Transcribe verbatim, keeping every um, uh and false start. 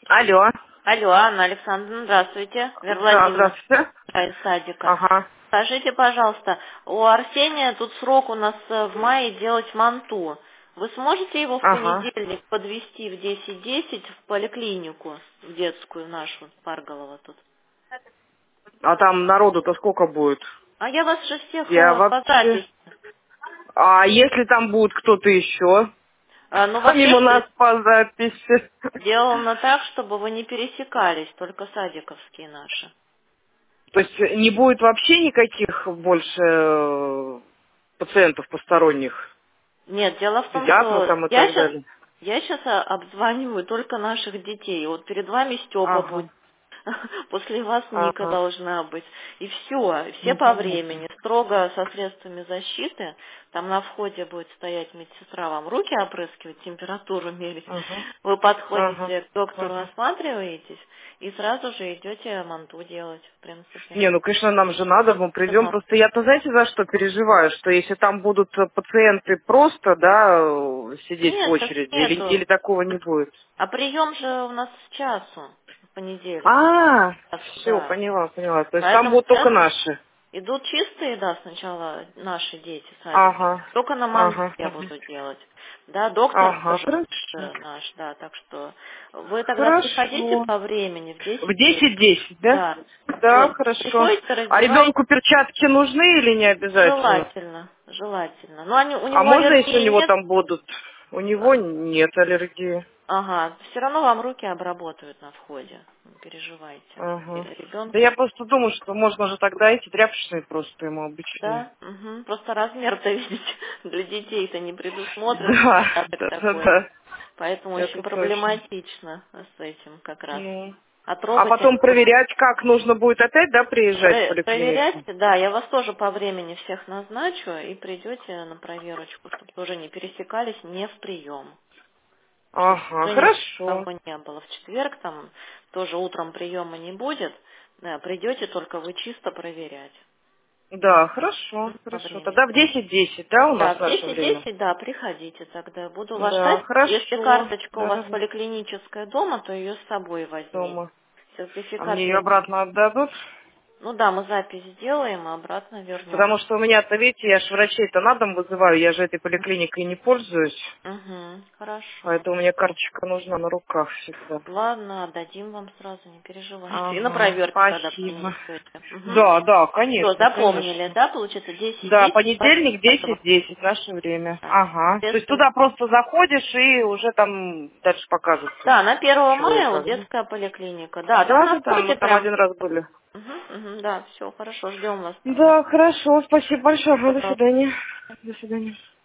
Алло. Алло, Анна Александровна, здравствуйте. Вера Да, Владимировна здравствуйте. из садика. Ага. Скажите, пожалуйста, у Арсения тут срок у нас э, в мае делать манту. Вы сможете его в Ага. понедельник подвести в десять десять в поликлинику, в детскую нашу, Парголова тут? А там народу-то сколько будет? А я вас же всех Я э, по вообще... записи. А если там будет кто-то еще? А, ну, Помимо нас вообще по записи. сделано так, чтобы вы не пересекались, только садиковские наши. То есть не будет вообще никаких больше э, пациентов посторонних? Нет, дело в том, Педиатров что там и я так сейчас, далее? я сейчас обзваниваю только наших детей. Вот перед вами Степа будет, Ага. после вас Ника Ага. должна быть. И все, все Ну, по понятно. времени, строго со средствами защиты. Там на входе будет стоять медсестра, вам руки опрыскивать, температуру мерить. Ага. Вы Ага. подходите к доктору, Ага. осматриваетесь и сразу же идете манту делать, в принципе. Не, ну, конечно, нам же надо, мы придем. Просто я-то, знаете, за что переживаю? Что если там будут э, пациенты просто, да, э, сидеть в Нет, так очереди, или, или нету. такого не будет? А прием же у нас с часу, в понедельник. А, Час, все, да. поняла, поняла. То есть там Поэтому будут только сейчас наши. идут чистые, да, сначала наши дети, садики. Ага, Только на манду ага, я ага. буду делать. Да, доктор Ага, тоже хорошо. э, наш, да, так что вы тогда приходите Хорошо. по времени в В десять десять. десять десять, да? Да. Да, Вот, хорошо. приходите, А раздеваетесь, ребенку перчатки нужны или не обязательно? желательно, желательно. Ну, они, у А него можно, если у аллергии него нет? там будут? У него нет аллергии. Ага, все равно вам руки обработают на входе, не переживайте. Ага. Да Ребенку я просто думаю, что можно же тогда эти тряпочные просто ему обычные. да, мгм. Просто размер-то, видите, для детей-то не предусмотрен Да, порядок да, да, такой. да. Поэтому очень Это точно. проблематично с этим как раз. Ну. А А трогать они потом будут проверять, как нужно будет опять, да, приезжать в про- проверять, поликлинику? да, я вас тоже по времени всех назначу и придете на проверочку, чтобы тоже не пересекались не в прием. Чтобы Ага, уже хорошо. никого не было. В четверг там тоже утром приема не будет, да, придете только вы чисто проверять. Да, хорошо, М, По хорошо. времени. Тогда в десять десять, да, у Да, нас в наше десять время? десять, да, приходите тогда. Буду вас Да, ждать. Если хорошо. карточка у Да, вас да, да. поликлиническая дома, то ее с собой возьмите. Дома. А мне Сертификат ее я... обратно отдадут? Ну да, мы запись сделаем, а обратно вернем. Потому что у меня-то, видите, я же врачей-то на дом вызываю, я же этой поликлиникой не пользуюсь. Угу, хорошо. Поэтому мне карточка нужна на руках всегда. Ладно, отдадим вам сразу, не переживайте. И на Ага, проверке тогда спасибо. принесете. Угу. Да, да, Все, конечно, запомнили, конечно. да, получается, десять Да, десять понедельник двадцать пятого. десять десять наше время. Да. Ага. То есть Детская- туда просто заходишь и уже там дальше покажется. Да, на первого Чего и мая вот как. Да, детская поликлиника. Да, там да, на да, да, мы входе там прям. один раз были. Угу, угу, да, все, хорошо, ждем вас тогда. Да, хорошо, спасибо большое. До Пожалуйста. свидания. До свидания.